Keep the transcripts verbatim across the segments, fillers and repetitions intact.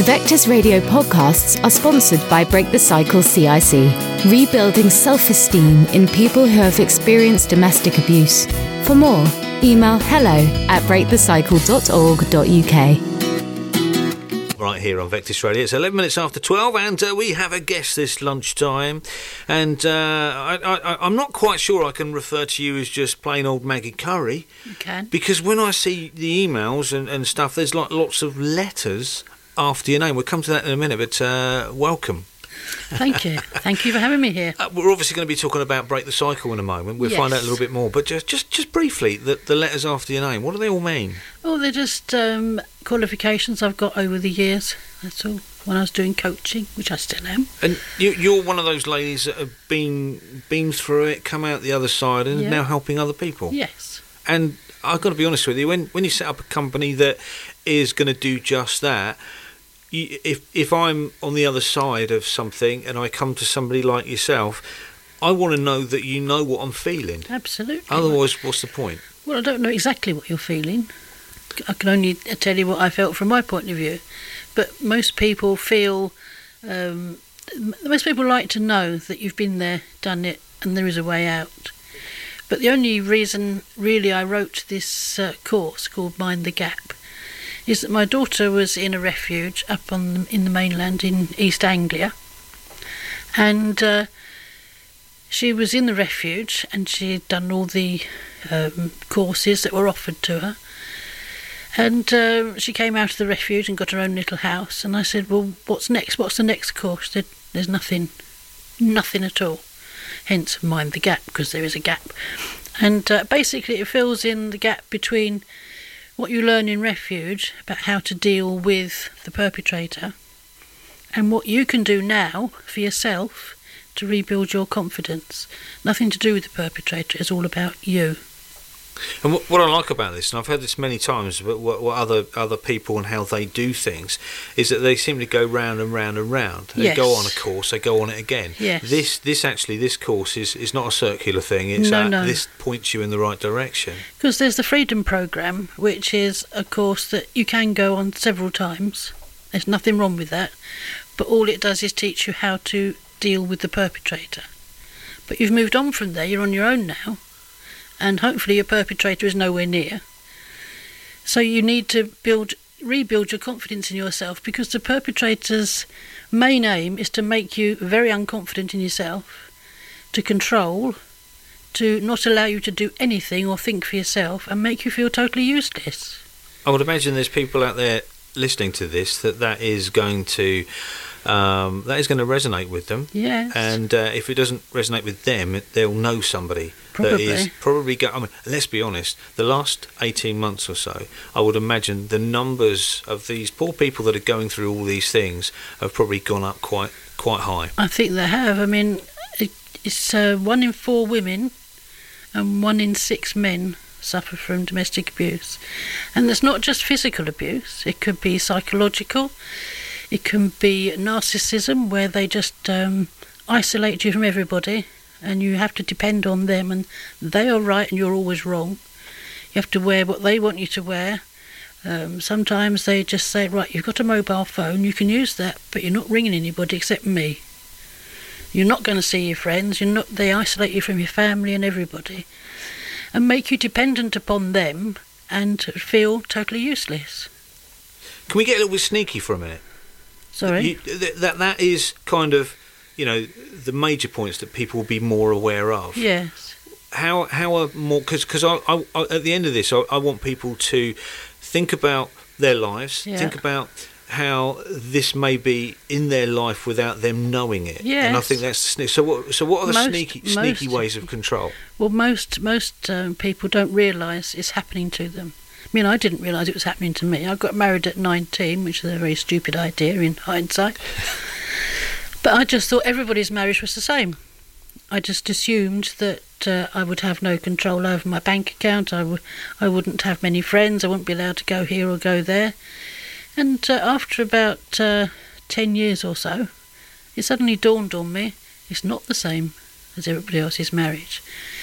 Vectis Radio podcasts are sponsored by Break the Cycle C I C, rebuilding self-esteem in people who have experienced domestic abuse. For more, email hello at break the cycle dot org dot U K. Right here on Vectis Radio. It's eleven minutes after twelve, and uh, we have a guest this lunchtime. And uh, I, I, I'm not quite sure I can refer to you as just plain old Maggie Curry. You can. Because when I see the emails and, and stuff, there's like lots of letters after your name. We'll come to that in a minute, but uh, welcome. Thank you. Thank you for having me here. Uh, we're obviously going to be talking about Break the Cycle in a moment. We'll yes. find out a little bit more. But just just, just briefly, the, the letters after your name, what do they all mean? Oh, they're just um, qualifications I've got over the years. That's all. When I was doing coaching, which I still am. And you, you're one of those ladies that have been, been through it, come out the other side, and yeah. now helping other people. Yes. And I've got to be honest with you, when, when you set up a company that is going to do just that, you, if if I'm on the other side of something and I come to somebody like yourself, I want to know that you know what I'm feeling. Absolutely. Otherwise, what's the point? Well, I don't know exactly what you're feeling. I can only tell you what I felt from my point of view. But most people feel, um, most people like to know that you've been there, done it, and there is a way out. But the only reason, really, I wrote this uh, course called Mind the Gap is that my daughter was in a refuge up on the, in the mainland in East Anglia, and uh, she was in the refuge and she had done all the um, courses that were offered to her, and uh, she came out of the refuge and got her own little house, and I said, well, what's next? What's the next course? She said, there's nothing, nothing at all. Hence, Mind the Gap, because there is a gap. And uh, basically it fills in the gap between what you learn in refuge about how to deal with the perpetrator and what you can do now for yourself to rebuild your confidence. Nothing to do with the perpetrator, it's all about you. And what, what I like about this, and I've heard this many times, but what, what other other people and how they do things, is that they seem to go round and round and round. They yes. go on a course, they go on it again. Yes. This this actually, this course is, is not a circular thing. It's no, uh, no. This points you in the right direction. Because there's the Freedom Programme, which is a course that you can go on several times. There's nothing wrong with that. But all it does is teach you how to deal with the perpetrator. But you've moved on from there, you're on your own now. And hopefully your perpetrator is nowhere near. So you need to build, rebuild your confidence in yourself, because the perpetrator's main aim is to make you very unconfident in yourself, to control, to not allow you to do anything or think for yourself, and make you feel totally useless. I would imagine there's people out there listening to this that that is going to um, that is going to resonate with them. Yes. And uh, if it doesn't resonate with them, they'll know somebody Probably. that is probably go- I mean, let's be honest, the last eighteen months or so, I would imagine the numbers of these poor people that are going through all these things have probably gone up quite quite high. I think they have. I mean, it, it's uh, one in four women and one in six men suffer from domestic abuse. And there's not just physical abuse, it could be psychological, it can be narcissism, where they just um, isolate you from everybody and you have to depend on them, and they are right and you're always wrong. You have to wear what they want you to wear. Um, sometimes they just say, right, you've got a mobile phone, you can use that, but you're not ringing anybody except me. You're not going to see your friends, you're not. They isolate you from your family and everybody, and make you dependent upon them and feel totally useless. Can we get a little bit sneaky for a minute? Sorry? You, th- that that is kind of, you know, the major points that people will be more aware of. Yes. How how are more, because because I, I, I at the end of this I, I want people to think about their lives, yeah. think about how this may be in their life without them knowing it. Yes. And I think that's the sneak. So what so what are the most, sneaky most, sneaky ways of control? Well, most most um, people don't realise it's happening to them. I mean, I didn't realise it was happening to me. I got married at nineteen, which is a very stupid idea in hindsight. But I just thought everybody's marriage was the same. I just assumed that uh, I would have no control over my bank account. I, w- I wouldn't have many friends. I wouldn't be allowed to go here or go there. And uh, after about uh, ten years or so, it suddenly dawned on me it's not the same as everybody else's marriage.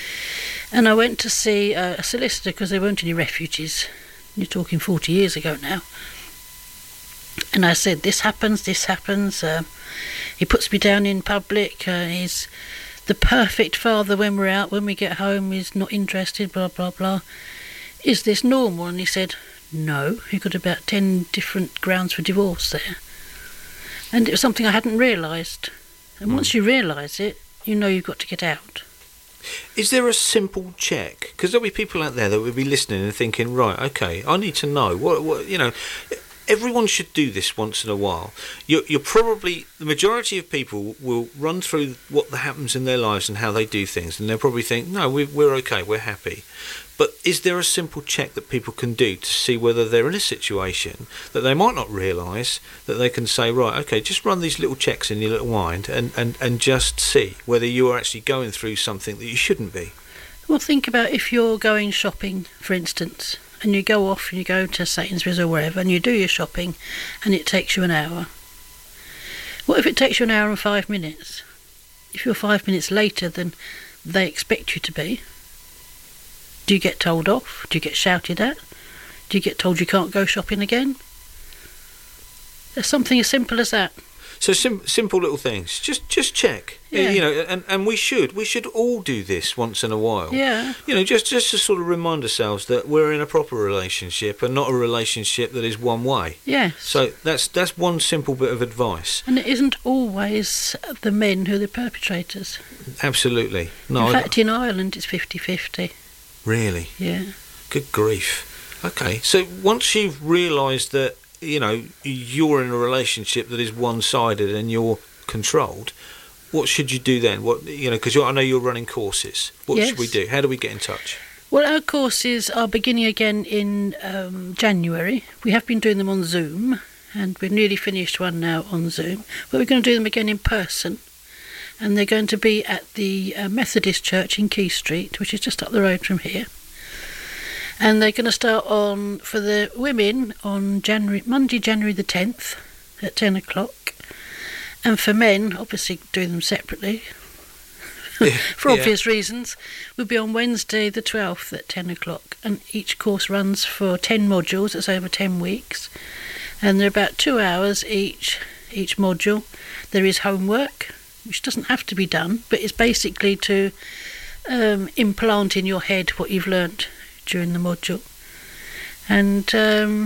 And I went to see uh, a solicitor, because there weren't any refugees. You're talking forty years ago now. And I said, this happens, this happens. Uh, he puts me down in public. Uh, he's the perfect father when we're out. When we get home, he's not interested, blah, blah, blah. Is this normal? And he said, no. He got about ten different grounds for divorce there. And it was something I hadn't realised. And mm. once you realise it, you know you've got to get out. Is there a simple check? Because there'll be people out there that will be listening and thinking, right, okay, I need to know. What, what you know... Everyone should do this once in a while. You're, you're probably, the majority of people will run through what happens in their lives and how they do things, and they'll probably think, no, we, we're okay, we're happy. But is there a simple check that people can do to see whether they're in a situation that they might not realise, that they can say, right, okay, just run these little checks in your little mind and, and, and just see whether you are actually going through something that you shouldn't be? Well, think about if you're going shopping, for instance, and you go off and you go to Sainsbury's or wherever and you do your shopping and it takes you an hour. What if it takes you an hour and five minutes? If you're five minutes later than they expect you to be, do you get told off? Do you get shouted at? Do you get told you can't go shopping again? There's something as simple as that. So sim- simple little things. Just just check. Yeah. You know, and, and we should we should all do this once in a while. Yeah. You know, just just to sort of remind ourselves that we're in a proper relationship and not a relationship that is one way. Yes. So that's that's one simple bit of advice. And it isn't always the men who are the perpetrators. Absolutely. No. In I, fact, in Ireland it's fifty-fifty. Really? Yeah. Good grief. Okay. So once you've realised that, you know, you're in a relationship that is one-sided and you're controlled, what should you do then? What, you know, because I know you're running courses. What Yes. should we do? How do we get in touch? Well, our courses are beginning again in um, January. We have been doing them on Zoom, and we've nearly finished one now on Zoom. But we're going to do them again in person, and they're going to be at the uh, Methodist Church in Key Street, which is just up the road from here. And they're going to start on, for the women, on January Monday, January the tenth at ten o'clock. And for men, obviously doing them separately, Yeah, for yeah. obvious reasons, will be on Wednesday the twelfth at ten o'clock. And each course runs for ten modules. It's over ten weeks. And they're about two hours each, each module. There is homework, which doesn't have to be done, but it's basically to um, implant in your head what you've learnt during the module. And um,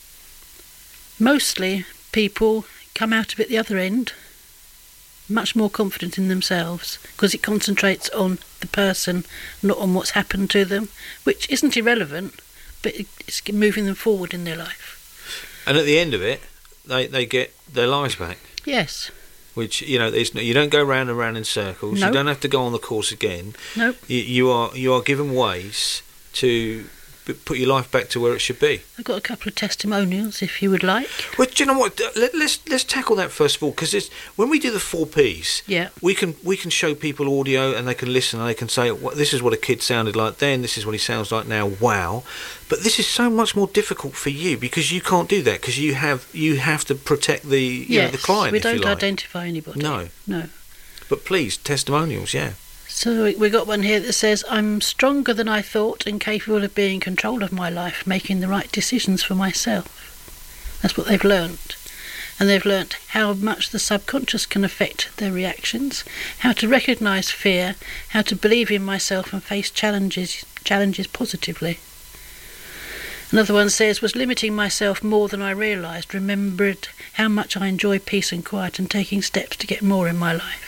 mostly people come out of it the other end much more confident in themselves, because it concentrates on the person, not on what's happened to them, which isn't irrelevant, but it's moving them forward in their life. And at the end of it, they, they get their lives back. Yes. Which, you know, it's, you don't go round and round in circles. Nope. You don't have to go on the course again. Nope. You, you are you are given ways to b- put your life back to where it should be. I've got a couple of testimonials if you would like. Well, do you know what? Let, let's let's tackle that first of all, because when we do the four Ps, Yeah. we can we can show people audio and they can listen and they can say, well, this is what a kid sounded like then, this is what he sounds like now. Wow! But this is so much more difficult for you because you can't do that, because you have you have to protect the you Yes, know, the client. we if you don't like. identify anybody. No. No. But please, testimonials, yeah. So we got one here that says, I'm stronger than I thought and capable of being in control of my life, making the right decisions for myself. That's what they've learnt. And they've learnt how much the subconscious can affect their reactions, how to recognise fear, how to believe in myself and face challenges challenges positively. Another one says, was limiting myself more than I realised, remembered how much I enjoy peace and quiet and taking steps to get more in my life.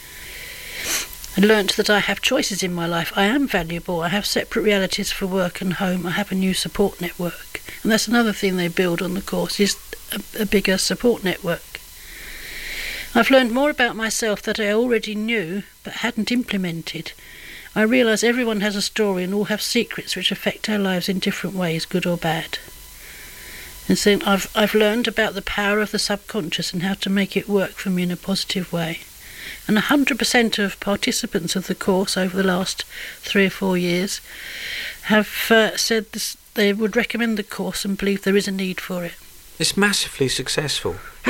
I learnt that I have choices in my life. I am valuable. I have separate realities for work and home. I have a new support network. And that's another thing they build on the course, is a, a bigger support network. I've learned more about myself that I already knew but hadn't implemented. I realise everyone has a story and all have secrets which affect our lives in different ways, good or bad. And so I've, I've learned about the power of the subconscious and how to make it work for me in a positive way. And one hundred percent of participants of the course over the last three or four years have uh, said this, they would recommend the course and believe there is a need for it. It's massively successful.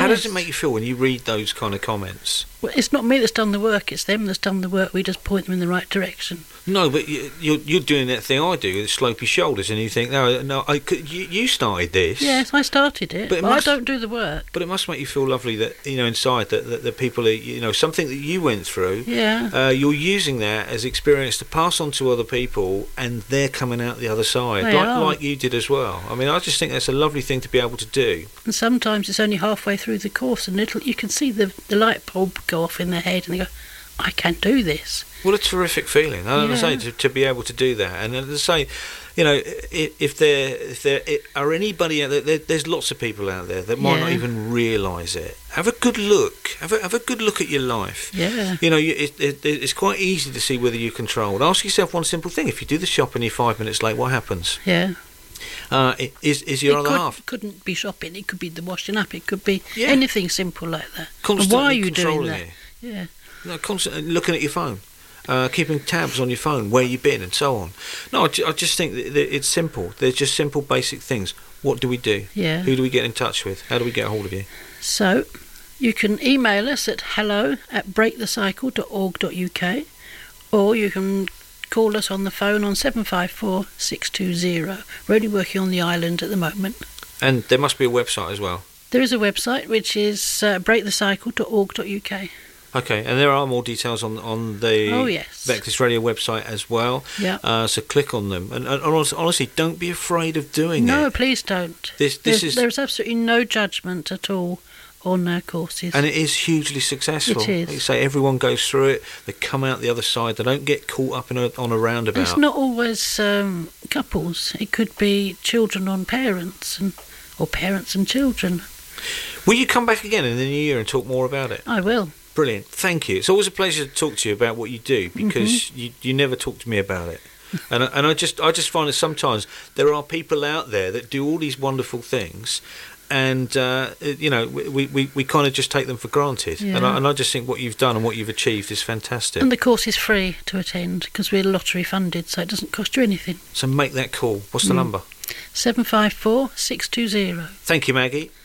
How does Yes. it make you feel when you read those kind of comments? Well, it's not me that's done the work, it's them that's done the work. We just point them in the right direction. No, but you, you're, you're doing that thing I do, slope your shoulders, and you think, no, no, I could, you, you started this. Yes, I started it, But it but must- I don't do the work. But it must make you feel lovely that, you know, inside that, that the people, are, you know, something that you went through, Yeah. uh, you're using that as experience to pass on to other people, and they're coming out the other side, They like, are. like you did as well. I mean, I just think that's a lovely thing to be able to do. And sometimes it's only halfway through the course and little you can see the, the light bulb go off in their head and they go, I can do this. What a terrific feeling! I Yeah. say to, to be able to do that, and to say, you know, if, if there if there are anybody out there, there, there's lots of people out there that might not Yeah. even realise it. Have a good look. Have a have a good look at your life. Yeah. You know, you, it, it, it's quite easy to see whether you're controlled. Ask yourself one simple thing: if you do the shop and you're five minutes late, what happens? Yeah. Uh, i- is is your it other could, half couldn't be shopping, it could be the washing up, it could be Yeah. anything simple like that. And constantly why are you doing controlling that? you? Yeah. No, constantly looking at your phone, uh, keeping tabs on your phone, where you've been, and so on. No, I, ju- I just think that that it's simple. They're just simple, basic things. What do we do? Yeah. Who do we get in touch with? How do we get a hold of you? So you can email us at hello at break the cycle dot org dot U K, or you can call us on the phone on seven five four six two zero. We're only working on the island at the moment. And there must be a website as well. There is a website which is uh, break the cycle dot org dot U K. Okay, and there are more details on on the Oh, yes. Vectis Radio website as well. Yeah. Uh, so click on them, and, and honestly, honestly, don't be afraid of doing No, it. please don't. This this There's, is there's absolutely no judgment at all on our courses. and it is hugely successful. It is. Like you say, everyone goes through it. They come out the other side. They don't get caught up in a, on a roundabout. It's not always um, couples. It could be children on parents, and or parents and children. Will you come back again in the new year and talk more about it? I will. Brilliant. Thank you. It's always a pleasure to talk to you about what you do, because Mm-hmm. you, you never talk to me about it. And I- and I just I just find that sometimes there are people out there that do all these wonderful things, and uh, you know we, we, we kind of just take them for granted. And, I, Yeah. and I just think what you've done and what you've achieved is fantastic. And the course is free to attend because we're lottery funded, so it doesn't cost you anything. So make that call. What's the Mm. number? seven five four six two zero. Thank you, Maggie.